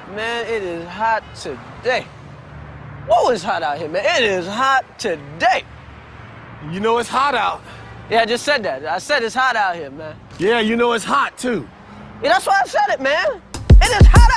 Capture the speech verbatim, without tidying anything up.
Man, it is hot today. Whoa, it's hot out here, man. It is hot today. You know it's hot out. Yeah, I just said that. I said it's hot out here, man. Yeah, you know it's hot, too. Yeah, that's why I said it, man. It is hot out